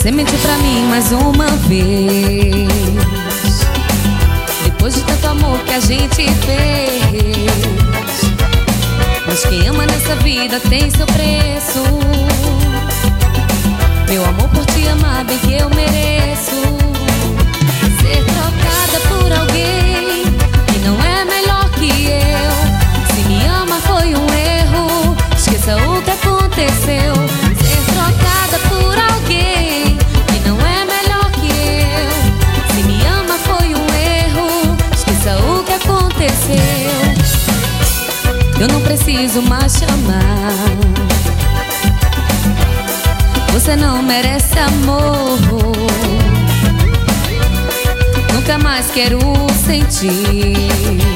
Você mentiu pra mim mais uma vez, depois de tanto amor que a gente fez. Mas quem ama nessa vida tem seu preço. Meu amor por te amar bem que eu mereço. Ser trocada por alguém que não é melhor que eu. Se me ama foi um erro, esqueça o que aconteceu. Ser trocada por alguém que não é melhor que eu. Se me ama foi um erro, esqueça o que aconteceu. Eu não preciso mais chamar, você não merece amor. Nunca mais quero sentir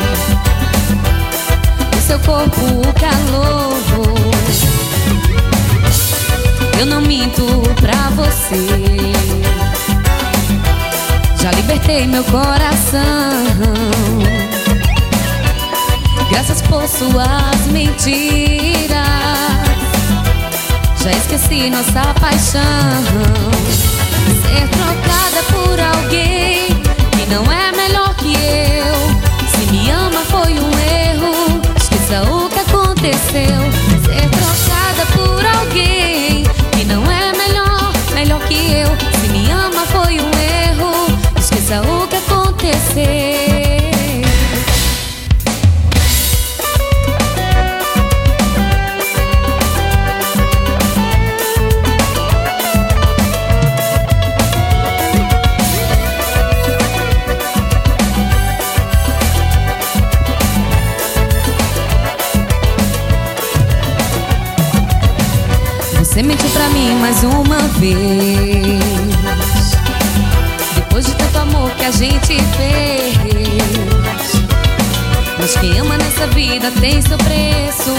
o seu corpo, o calor. Eu não minto pra você, já libertei meu coração. Graças por suas mentiras, já esqueci nossa paixão. Ser trocada por alguém que não é melhor que eu. Se me ama foi um erro, esqueça o que aconteceu. Ser trocada por alguém que não é melhor que eu. Se me ama foi um erro, esqueça o que aconteceu. Você mentiu pra mim mais uma vez, depois de tanto amor que a gente fez. Mas quem ama nessa vida tem seu preço.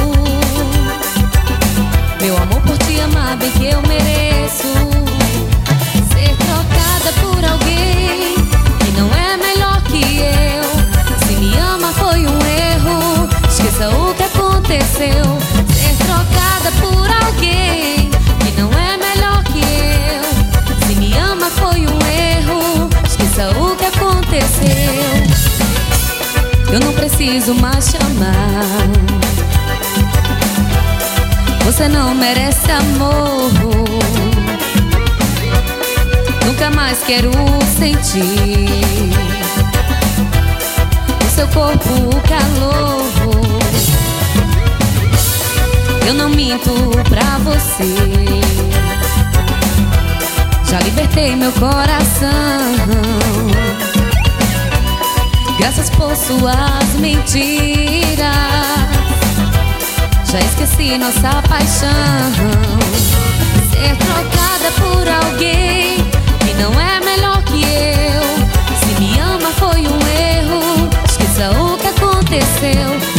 Meu amor por te amar bem que eu mereço. Ser trocada por alguém que não é melhor que eu. Se me ama foi um erro, esqueça o que aconteceu. Ser trocada por alguém que não é melhor que eu. Se me ama foi um erro, esqueça o que aconteceu. Eu não preciso mais chamar, você não merece amor. Nunca mais quero sentir o seu corpo, o calor. Eu não minto pra você, já libertei meu coração. Graças por suas mentiras, já esqueci nossa paixão. Ser trocada por alguém que não é melhor que eu. Se me ama foi um erro, esqueça o que aconteceu.